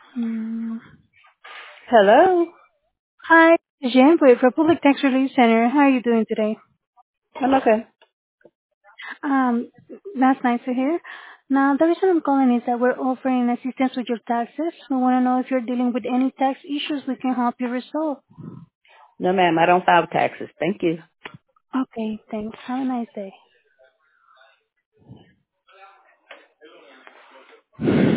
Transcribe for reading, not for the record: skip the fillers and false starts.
Mm. Hello. Hi, Jen with Republic Tax Relief Center. How are you doing today? I'm okay. Um, that's nice to hear. Now, the reason I'm calling is that we're offering assistance with your taxes. We want to know if you're dealing with any tax issues we can help you resolve. No, ma'am. I don't file taxes. Thank you. Okay, thanks. Have a nice day.